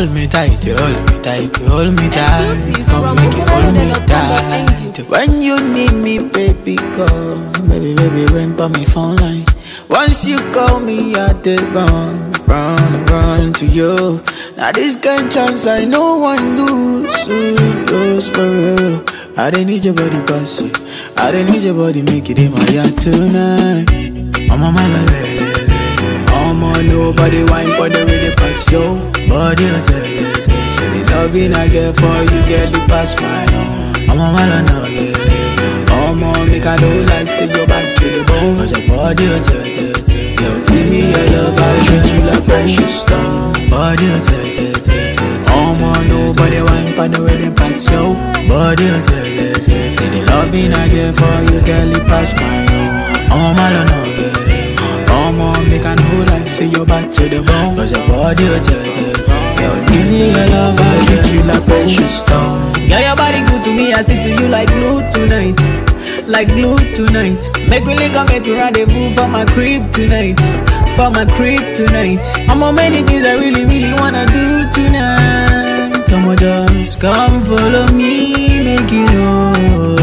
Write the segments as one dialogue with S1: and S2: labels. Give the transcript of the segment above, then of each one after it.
S1: hold me tight, you hold me tight, you hold me tight.
S2: Exclusive
S1: Come
S2: from
S1: make you hold me
S2: Okobodo.com.ng.
S1: tight. When you need me, baby, call. Baby, ring by me phone line. Once you call me, I did run to you. Now this kind chance I no one lose for real. I didn't need your body pass you. I didn't need your body make it in my yard tonight. I'm on my lady. I'm on nobody wine for the really pass yo. Body say the loving I get for you get the pass my own. I'm on my lady. I'm on make I don't like to go back to the bone. Cause your body yo, give me your love, I treat you like precious stone. Body I'm on nobody wine for the really pass yo. Body say the loving I get for you get the pass my own. I'm on my lady. Make I know like say you're back to the bone. Cause your body yo, give me your love, I treat you like precious stone. Yeah, your body good to me, I stick to you like glue tonight. Like glue tonight. Make me link up, make me rendezvous for my crib tonight. For my crib tonight. I'm on many things I really wanna do tonight. Come on, just come follow me, make you know.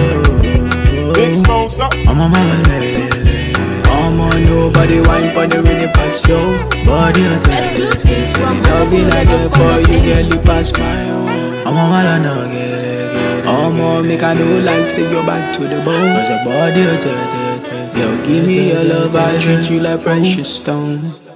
S1: I'm on my lady. I'm on nobody wine for the really pass yo. Body
S2: Exclusive from
S1: loving I get for you,
S2: Okobodo.com.ng.
S1: girl, pass my own. I'm on my no get it. I'm on make I know like say you're back to the bone. Cause your body yo, give me your love, I treat you like precious stone.